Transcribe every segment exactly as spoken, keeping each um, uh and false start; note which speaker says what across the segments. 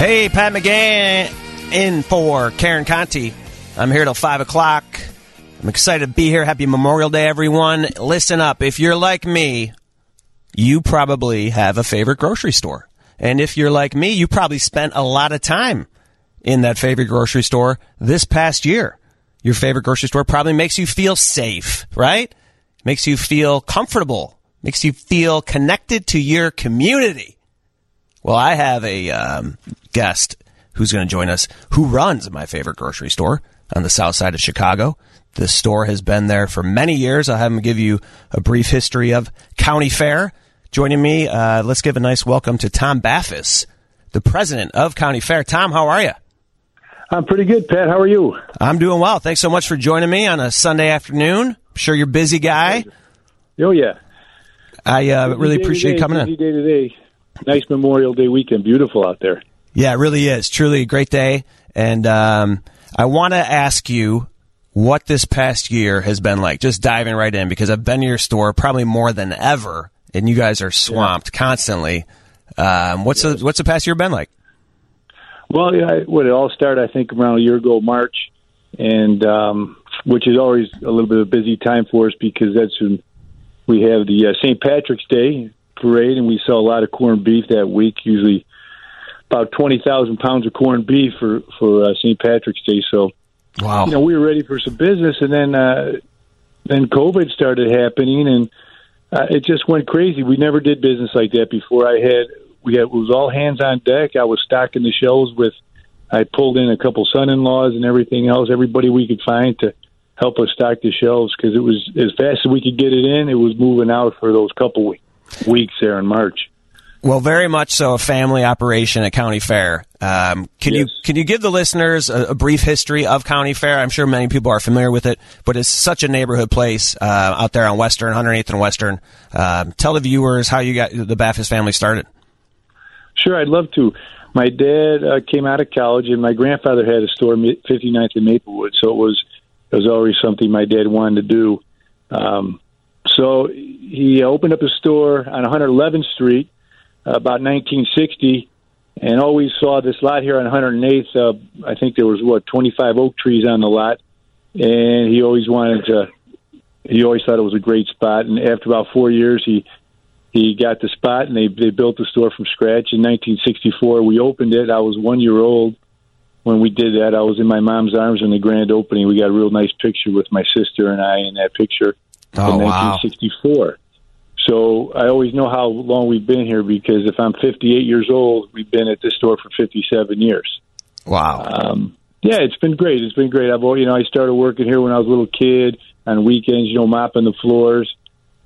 Speaker 1: Hey, Pat McGann in for Karen Conti. I'm here till five o'clock. I'm excited to be here. Happy Memorial Day, everyone. Listen up. If you're like me, you probably have a favorite grocery store. And if you're like me, you probably spent a lot of time in that favorite grocery store this past year. Your favorite grocery store probably makes you feel safe, right? Makes you feel comfortable. Makes you feel connected to your community. Well, I have a um, guest who's going to join us who runs my favorite grocery store on the south side of Chicago. The store has been there for many years. I'll have him give you a brief history of County Fair. Joining me, uh, let's give a nice welcome to Tom Baffis, the president of County Fair. Tom, how are you?
Speaker 2: I'm pretty good, Pat. How are you?
Speaker 1: I'm doing well. Thanks so much for joining me on a Sunday afternoon. I'm sure you're a busy guy.
Speaker 2: Oh, yeah.
Speaker 1: I uh, really appreciate you coming in.
Speaker 2: Busy day today. Nice Memorial Day weekend. Beautiful out there.
Speaker 1: Yeah, it really is. Truly a great day. And um, I want to ask you what this past year has been like. Just diving right in, because I've been to your store probably more than ever, and you guys are swamped yeah. constantly. Um, what's, yeah. the, what's the past year been like?
Speaker 2: Well, yeah, what it all started, I think, around a year ago, March, and um, which is always a little bit of a busy time for us because that's when we have the uh, Saint Patrick's Day parade, and we sell a lot of corned beef that week, usually about twenty thousand pounds of corned beef for, for uh, Saint Patrick's Day. So,
Speaker 1: wow.
Speaker 2: you know, we were ready for some business, and then uh, then COVID started happening, and uh, it just went crazy. We never did business like that before. I had, we had, it was all hands on deck. I was stocking the shelves with, I pulled in a couple son-in-laws and everything else, everybody we could find to help us stock the shelves, because it was, as fast as we could get it in, it was moving out for those couple weeks. weeks there in March.
Speaker 1: Well, very much so a family operation at County Fair. Um, can yes. you can you give the listeners a, a brief history of County Fair? I'm sure many people are familiar with it, but it's such a neighborhood place uh, out there on Western, one hundred eighth and Western. Um, tell the viewers how you got the Baffis family started.
Speaker 2: Sure, I'd love to. My dad uh, came out of college, and my grandfather had a store, fifty-ninth and Maplewood, so it was it was always something my dad wanted to do. Um, so he opened up a store on one hundred eleventh Street uh, about nineteen sixty, and always saw this lot here on one hundred eighth. Uh, I think there was, what, twenty-five oak trees on the lot, and he always wanted to, he always thought it was a great spot. And after about four years, he he got the spot, and they, they built the store from scratch. In nineteen sixty-four, we opened it. I was one year old when we did that. I was in my mom's arms in the grand opening. We got a real nice picture with my sister and I in that picture.
Speaker 1: Oh,
Speaker 2: in
Speaker 1: wow.
Speaker 2: nineteen sixty-four. So I always know how long we've been here, because if I'm fifty-eight years old, we've been at this store for fifty-seven years.
Speaker 1: Wow.
Speaker 2: Um, yeah, it's been great. It's been great. I've, you know, I started working here when I was a little kid on weekends, you know, mopping the floors,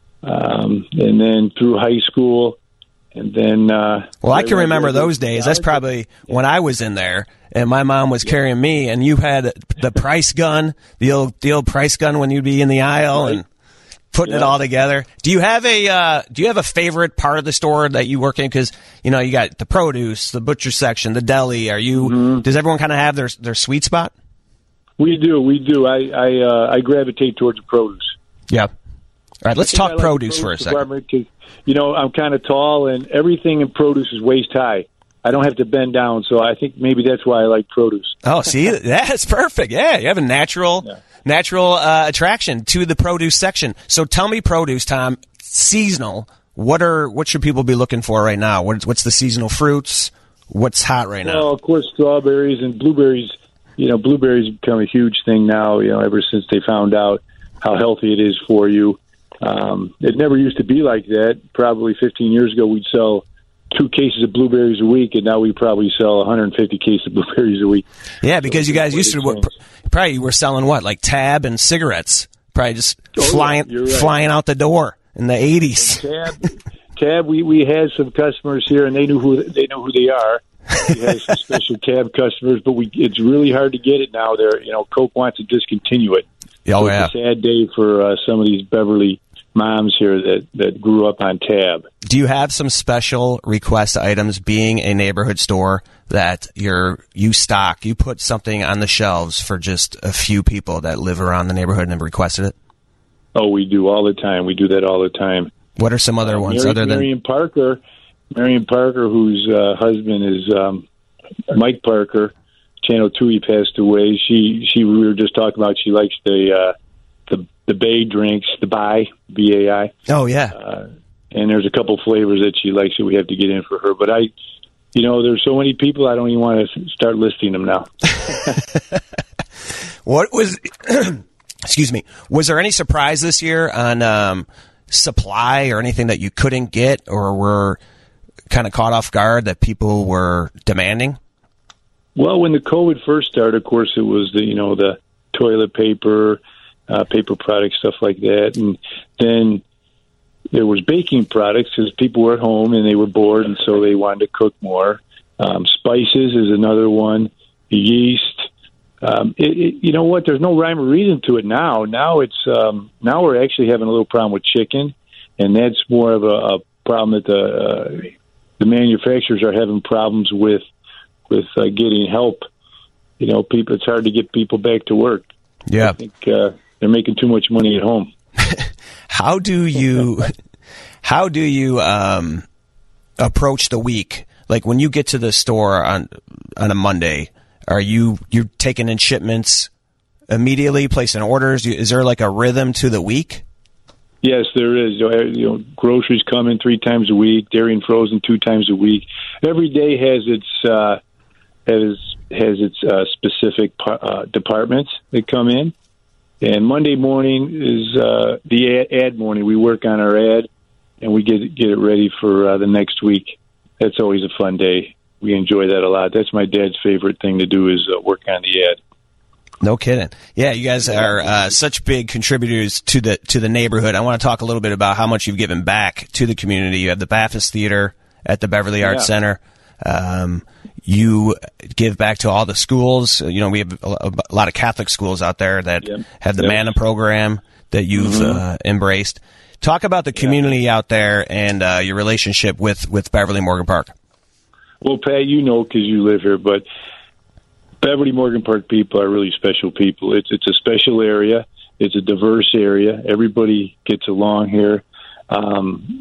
Speaker 2: um, and then through high school, and then. Uh,
Speaker 1: well, I can remember those days. That's probably yeah. when I was in there, and my mom was carrying me, and you had the price gun, the old the old price gun when you'd be in the aisle right. and putting yeah. it all together. Do you have a uh, do you have a favorite part of the store that you work in? Because you know you got the produce, the butcher section, the deli. Are you? Mm-hmm. Does everyone kind of have their their sweet spot? We
Speaker 2: do, we do. I I, uh, I gravitate towards the produce.
Speaker 1: Yeah. All right, let's talk like produce, produce for a second.
Speaker 2: You know, I'm kind of tall, and everything in produce is waist high. I don't have to bend down, so I think maybe that's why I like produce.
Speaker 1: Oh, see, that's perfect. Yeah, you have a natural, yeah. natural uh, attraction to the produce section. So tell me, produce, Tom, seasonal. What are what should people be looking for right now? What's what's the seasonal fruits? What's hot right now?
Speaker 2: Well, of course, strawberries and blueberries. You know, blueberries become a huge thing now. You know, ever since they found out how healthy it is for you. Um, it never used to be like that. Probably fifteen years ago, we'd sell two cases of blueberries a week, and now we probably sell one hundred fifty cases of blueberries a week.
Speaker 1: Yeah, because so you guys used to what, probably you were selling what, like Tab and cigarettes, probably just oh, flying yeah, right. flying out the door in the eighties.
Speaker 2: Tab, Tab. We, we had some customers here, and they knew who they know who they are. We had some special Tab customers, but we it's really hard to get it now. There, you know, Coke wants to discontinue it.
Speaker 1: Oh,
Speaker 2: so
Speaker 1: yeah.
Speaker 2: It's a sad day for uh, some of these Beverly moms here that, that grew up on Tab.
Speaker 1: Do you have some special request items, being a neighborhood store, that you're you stock, you put something on the shelves for just a few people that live around the neighborhood and have requested it?
Speaker 2: Oh, we do all the time. We do that all the time.
Speaker 1: What are some other
Speaker 2: uh,
Speaker 1: ones
Speaker 2: Mary,
Speaker 1: other than
Speaker 2: Marion Parker? Marion Parker, whose uh, husband is um, Mike Parker, Channel Two, he passed away. She she we were just talking about. She likes the uh, the the Bay drinks, the Bai B A I.
Speaker 1: Oh yeah.
Speaker 2: Uh, and there's a couple flavors that she likes that we have to get in for her. But I, you know, there's so many people I don't even want to start listing them now.
Speaker 1: What was? Excuse me. Was there any surprise this year on um, supply or anything that you couldn't get or were kind of caught off guard that people were demanding?
Speaker 2: Well, when the COVID first started, of course, it was the you know the toilet paper, uh, paper products, stuff like that, and then there was baking products because people were at home and they were bored, and so they wanted to cook more. Um, spices is another one. Yeast. Um, it, it, you know what? There's no rhyme or reason to it now. Now it's um, now we're actually having a little problem with chicken, and that's more of a, a problem that the uh, the manufacturers are having problems with with uh, getting help. You know, people. It's hard to get people back to work.
Speaker 1: Yeah,
Speaker 2: I think uh, they're making too much money at home.
Speaker 1: How do you how do you um, approach the week? Like when you get to the store on on a Monday. Are you you taking in shipments immediately, placing orders? Is there like a rhythm to the week?
Speaker 2: Yes, there is. You know, groceries come in three times a week, dairy and frozen two times a week. Every day has its uh, has has its uh, specific uh, departments that come in. And Monday morning is uh, the ad, ad morning. We work on our ad, and we get get it ready for uh, the next week. That's always a fun day. We enjoy that a lot. That's my dad's favorite thing to do is uh, work on the ad.
Speaker 1: No kidding. Yeah, you guys are uh, such big contributors to the to the neighborhood. I want to talk a little bit about how much you've given back to the community. You have the Bafis Theater at the Beverly Arts
Speaker 2: yeah.
Speaker 1: Center. Um, you give back to all the schools. You know, we have a, a lot of Catholic schools out there that
Speaker 2: yep.
Speaker 1: have the
Speaker 2: yep.
Speaker 1: Manna program that you've
Speaker 2: mm-hmm.
Speaker 1: uh, embraced. Talk about the community yeah. out there and uh, your relationship with, with Beverly Morgan Park.
Speaker 2: Well, Pat, you know because you live here, but Beverly Morgan Park people are really special people. It's it's a special area. It's a diverse area. Everybody gets along here. Um,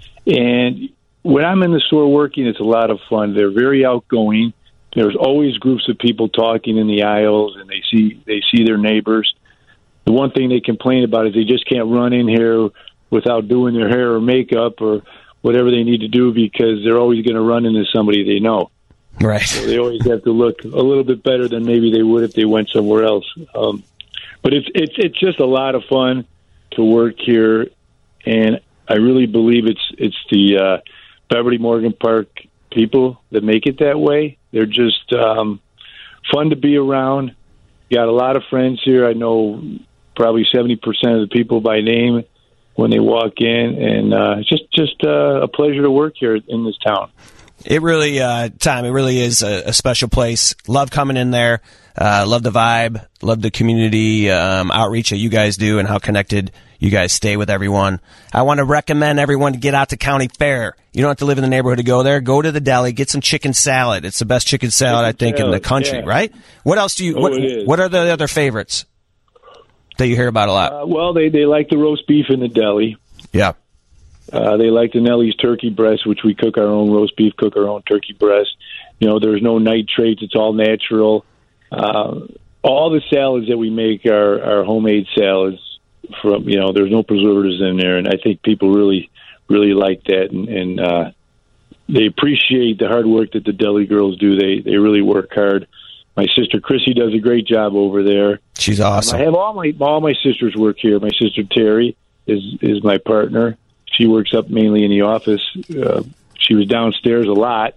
Speaker 2: and when I'm in the store working, it's a lot of fun. They're very outgoing. There's always groups of people talking in the aisles, and they see they see their neighbors. The one thing they complain about is they just can't run in here without doing their hair or makeup or whatever they need to do because they're always going to run into somebody they know.
Speaker 1: Right.
Speaker 2: So they always have to look a little bit better than maybe they would if they went somewhere else. Um, but it's it's it's just a lot of fun to work here, and I really believe it's it's the uh, Beverly Morgan Park people that make it that way. They're just um, fun to be around. Got a lot of friends here. I know probably seventy percent of the people by name when they walk in, and uh, it's just just uh, a pleasure to work here in this town.
Speaker 1: It really, uh, Tom, it really is a, a special place. Love coming in there. Uh, love the vibe. Love the community um, outreach that you guys do and how connected you guys stay with everyone. I want to recommend everyone to get out to County Fair. You don't have to live in the neighborhood to go there. Go to the deli, get some chicken salad. It's the best chicken salad, chicken I think, salad, in the country,
Speaker 2: yeah.
Speaker 1: right? What else do you,
Speaker 2: oh,
Speaker 1: what,
Speaker 2: it is.
Speaker 1: what are the other favorites that you hear about a lot?
Speaker 2: Uh, well, they, they like the roast beef in the deli.
Speaker 1: Yeah.
Speaker 2: Uh, they like the Nellie's turkey breast, which we cook our own roast beef, cook our own turkey breast. You know, there's no nitrates. It's all natural. Uh, all the salads that we make are, are homemade salads. From you know, there's no preservatives in there, and I think people really, really like that, and, and uh, they appreciate the hard work that the deli girls do. They they really work hard. My sister Chrissy does a great job over there.
Speaker 1: She's awesome.
Speaker 2: Um, I have all my all my sisters work here. My sister Terry is is my partner. She works up mainly in the office. Uh, she was downstairs a lot.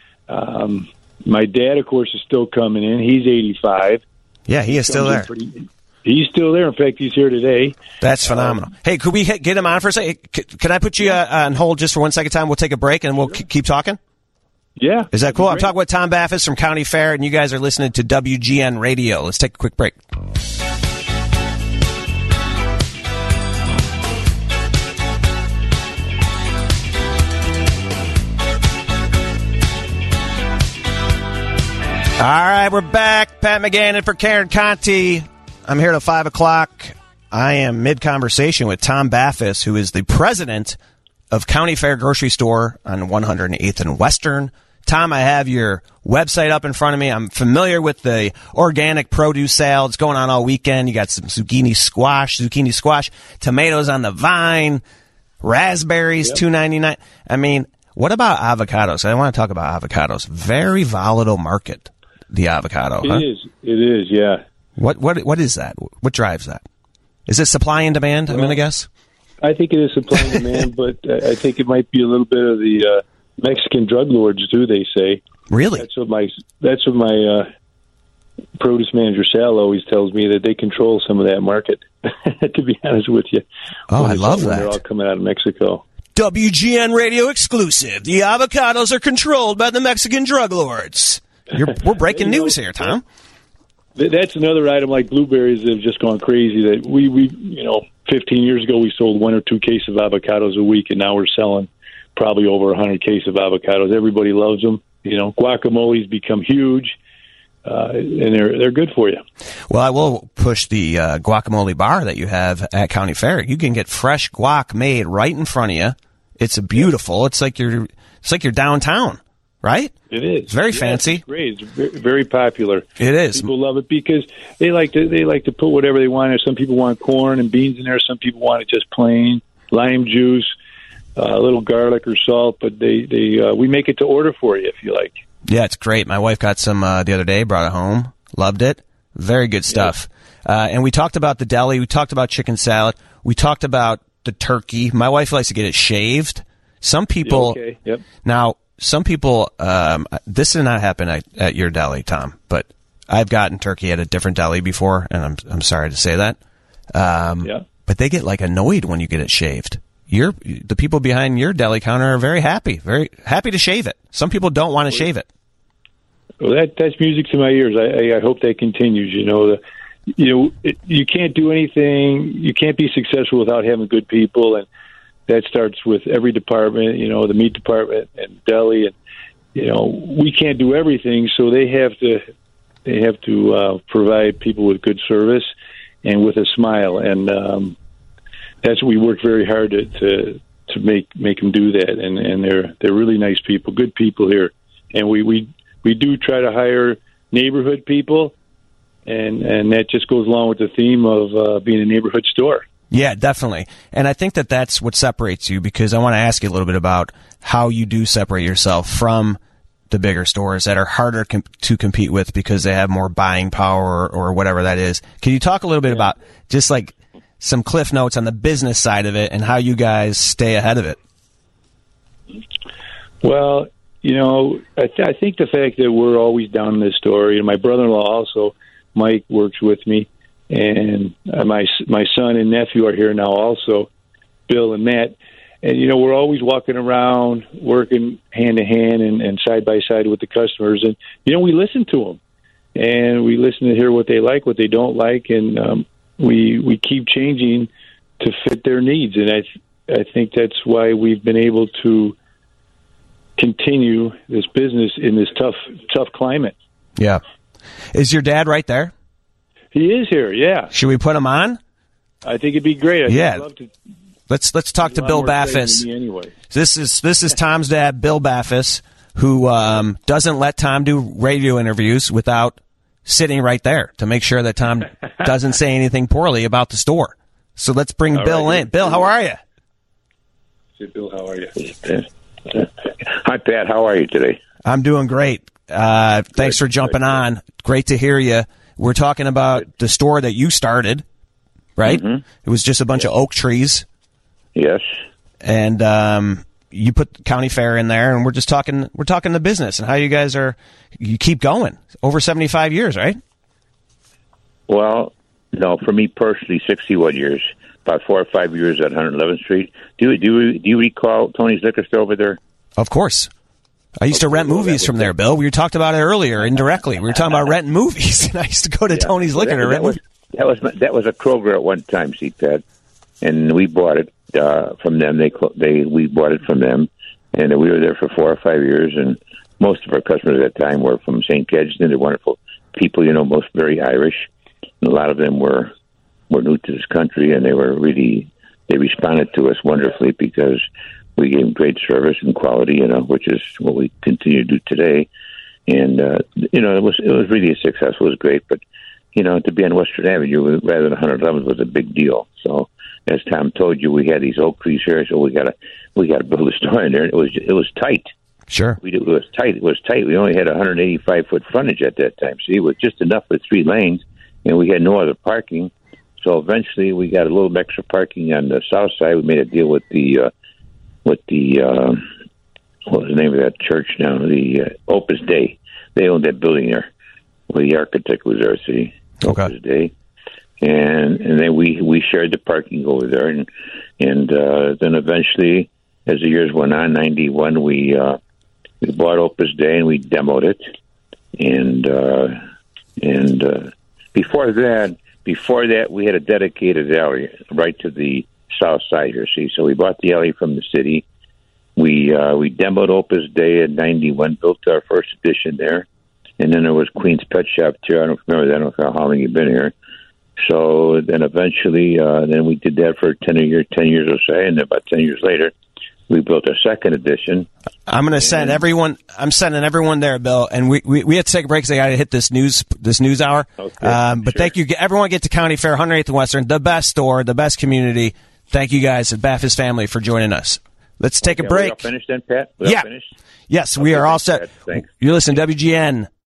Speaker 2: Um, my dad, of course, is still coming in. He's eighty-five.
Speaker 1: Yeah, he is still there.
Speaker 2: Pretty, he's still there. In fact, he's here today.
Speaker 1: That's phenomenal. Um, hey, could we hit, get him on for a second? Can I put you uh, on hold just for one second time? We'll take a break and we'll
Speaker 2: sure.
Speaker 1: k- keep talking.
Speaker 2: Yeah.
Speaker 1: Is that cool?
Speaker 2: Great.
Speaker 1: I'm talking with Tom Bafis from County Fair, and you guys are listening to W G N Radio. Let's take a quick break. All right, we're back. Pat McGannon for Karen Conti. I'm here till five o'clock. I am mid-conversation with Tom Bafis, who is the president of County Fair Grocery Store on one hundred eighth and Western. Tom, I have your website up in front of me. I'm familiar with the organic produce sale. It's going on all weekend. You got some zucchini squash, zucchini squash, tomatoes on the vine, raspberries, yep. two ninety-nine. I mean, what about avocados? I want to talk about avocados. Very volatile market, the avocado.
Speaker 2: It
Speaker 1: huh?
Speaker 2: is. It is, yeah.
Speaker 1: What what what is that? What drives that? Is it supply and demand, well, I'm going to guess?
Speaker 2: I think it is supply and demand, but I think it might be a little bit of the uh, Mexican drug lords, too, they say.
Speaker 1: Really?
Speaker 2: That's what my that's what my uh, produce manager, Sal, always tells me, that they control some of that market, to be honest with you.
Speaker 1: Oh, I love
Speaker 2: when
Speaker 1: that.
Speaker 2: They're all coming out of Mexico.
Speaker 1: W G N Radio exclusive. The avocados are controlled by the Mexican drug lords. You're, we're breaking news here, Tom.
Speaker 2: That's another item like blueberries that have just gone crazy. That we, we, you know, fifteen years ago we sold one or two cases of avocados a week, and now we're selling probably over one hundred cases of avocados. Everybody loves them. You know, guacamole's become huge, uh, and they're they're good for you.
Speaker 1: Well, I will push the uh, guacamole bar that you have at County Fair. You can get fresh guac made right in front of you. It's beautiful. It's like you're it's like you're downtown, right?
Speaker 2: It is.
Speaker 1: It's very
Speaker 2: yeah,
Speaker 1: fancy.
Speaker 2: It's great. It's very, very popular.
Speaker 1: It is.
Speaker 2: People love it because they like to they like to put whatever they want in. Some people want corn and beans in there. Some people want it just plain lime juice, uh, a little garlic or salt. But they they uh, we make it to order for you if you like.
Speaker 1: Yeah, it's great. My wife got some uh, the other day, brought it home, loved it. Very good stuff. Yeah. Uh, and we talked about the deli. We talked about chicken salad. We talked about the turkey. My wife likes to get it shaved. Some people
Speaker 2: okay. Yep.
Speaker 1: Now. Some people, um, this did not happen at, at your deli, Tom, but I've gotten turkey at a different deli before, and I'm I'm sorry to say that. Um,
Speaker 2: yeah.
Speaker 1: But they get like annoyed when you get it shaved. You're the people behind your deli counter are very happy, very happy to shave it. Some people don't want to shave it.
Speaker 2: Well, that that's music to my ears. I, I hope that continues. You know, the, you know, it, you can't do anything. You can't be successful without having good people, and that starts with every department, you know, the meat department and deli, and you know, we can't do everything, so they have to they have to uh, provide people with good service and with a smile, and um, that's what we work very hard to, to to make make them do that, and and they're they're really nice people, good people here, and we we we do try to hire neighborhood people, and and that just goes along with the theme of uh, being a neighborhood store.
Speaker 1: Yeah, definitely. And I think that that's what separates you, because I want to ask you a little bit about how you do separate yourself from the bigger stores that are harder com- to compete with because they have more buying power or, or whatever that is. Can you talk a little bit yeah. about just like some cliff notes on the business side of it and how you guys stay ahead of it?
Speaker 2: Well, you know, I, th- I think the fact that we're always down in this store, you know, my brother-in-law also, Mike, works with me. And uh, my my son and nephew are here now also, Bill and Matt. And, you know, we're always walking around, working hand-to-hand and, and side-by-side with the customers. And, you know, we listen to them. And we listen to hear what they like, what they don't like. And um, we we keep changing to fit their needs. And I, th- I think that's why we've been able to continue this business in this tough tough climate.
Speaker 1: Yeah. Is your dad right there?
Speaker 2: He is here, yeah.
Speaker 1: Should we put him on?
Speaker 2: I think it'd be great. I'd
Speaker 1: yeah.
Speaker 2: love to.
Speaker 1: Let's let's talk to Bill Baffis.
Speaker 2: Anyway.
Speaker 1: This is this is Tom's dad, Bill Baffis, who um, doesn't let Tom do radio interviews without sitting right there to make sure that Tom doesn't say anything poorly about the store. So let's bring All Bill right. in. Bill, how are you?
Speaker 2: Hey, Bill, how are you?
Speaker 3: Hi, Pat. How are you today?
Speaker 1: I'm doing great. Uh, thanks for jumping on. Great to hear you. We're talking about the store that you started, right?
Speaker 3: Mm-hmm.
Speaker 1: It was just a bunch
Speaker 3: yes.
Speaker 1: of oak trees.
Speaker 3: Yes.
Speaker 1: And um, you put County Fair in there, and we're just talking. We're talking the business and how you guys are. You keep going over seventy-five years, right?
Speaker 3: Well, no, for me personally, sixty-one years. About four or five years at one eleventh Street. Do you do you, do you recall Tony's Liquor Store over there?
Speaker 1: Of course. I used okay, to rent well, movies from there, Bill. We talked about it earlier indirectly. We were talking about renting movies, and I used to go to yeah. Tony's Liquor
Speaker 3: well, that,
Speaker 1: to rent
Speaker 3: that was, that was that was a Kroger at one time, see, Pat, and we bought it uh, from them. They they we bought it from them, and we were there for four or five years. And most of our customers at that time were from Saint Gadsden. They're wonderful people, you know, most very Irish. And a lot of them were were new to this country, and they were really they responded to us wonderfully because we gave them great service and quality, you know, which is what we continue to do today. And uh, you know, it was it was really a success. It was great, but you know, to be on Western Avenue rather than one eleventh was a big deal. So, as Tom told you, we had these oak trees here, so we got to we got to build a store in there. It was it was tight.
Speaker 1: Sure,
Speaker 3: we did, it was tight. It was tight. We only had one hundred eighty-five foot frontage at that time. See, it was just enough with three lanes, and we had no other parking. So eventually, we got a little extra parking on the south side. We made a deal with the uh, with the uh, what was the name of that church now? The uh, Opus Dei. They owned that building there. Well, the architect was there. See,
Speaker 1: okay.
Speaker 3: Opus Dei. And and then we, we shared the parking over there, and and uh, then eventually, as the years went on, ninety-one, we uh, we bought Opus Dei and we demoed it, and uh, and uh, before that, before that, we had a dedicated alley right to the south side here. See, so we bought the alley from the city. We uh, we demoed Opus Dei in ninety-one, built our first edition there, and then there was Queen's Pet Shop too. I don't remember that. I don't know how long you've been here. So then eventually, uh, then we did that for ten years, ten years or so, and about ten years later, we built our second edition.
Speaker 1: I'm going to send everyone. I'm sending everyone there, Bill. And we, we, we had to take a break because I got to hit this news this news hour.
Speaker 3: Okay,
Speaker 1: um, but
Speaker 3: sure.
Speaker 1: Thank you, everyone. Get to County Fair, one hundred eighth and Western, the best store, the best community. Thank you guys at Bafis family for joining us. Let's take
Speaker 3: okay,
Speaker 1: a break.
Speaker 3: Are we all finished then, Pat? We all
Speaker 1: yeah.
Speaker 3: finished?
Speaker 1: Yes,
Speaker 3: Okay,
Speaker 1: we are all
Speaker 3: thanks,
Speaker 1: set.
Speaker 3: Pat. Thanks.
Speaker 1: You're listening to W G N.